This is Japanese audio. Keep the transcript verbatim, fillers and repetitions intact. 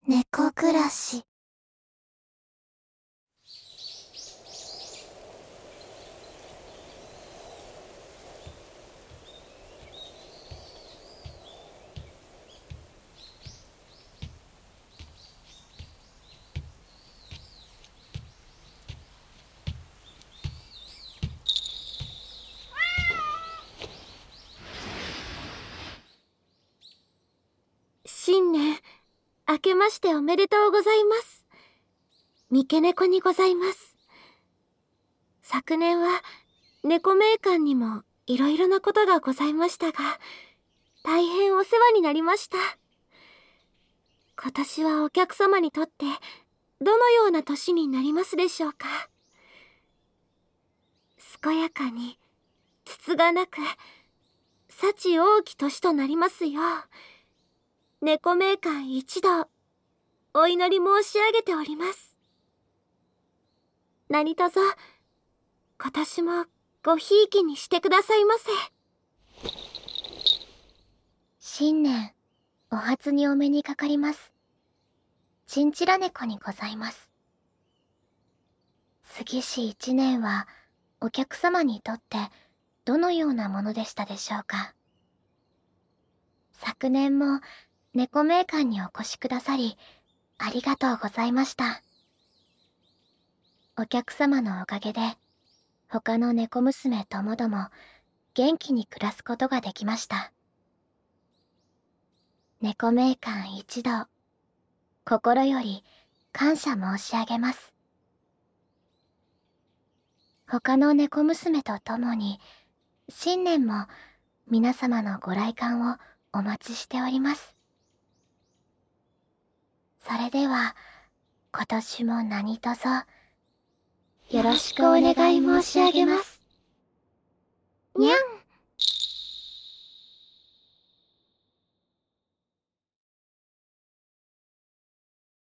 猫暮らし。 新年明けましておめでとうございます。三毛猫にございます。昨年は猫名館にもいろいろなことがございましたが、大変お世話になりました。今年はお客様にとってどのような年になりますでしょうか。健やかにつつがなく幸多き年となりますよう、猫名館一同お祈り申し上げております。何卒今年もごひいきにしてくださいませ。 新年お初にお目にかかります。チンチラ猫にございます。過ぎし一年はお客様にとってどのようなものでしたでしょうか。昨年も猫名館にお越しくださりありがとうございました。お客様のおかげで他の猫娘ともども元気に暮らすことができました。猫名館一同心より感謝申し上げます。他の猫娘と共に新年も皆様のご来館をお待ちしております。それでは今年も何卒よろしくお願い申し上げます。にゃん。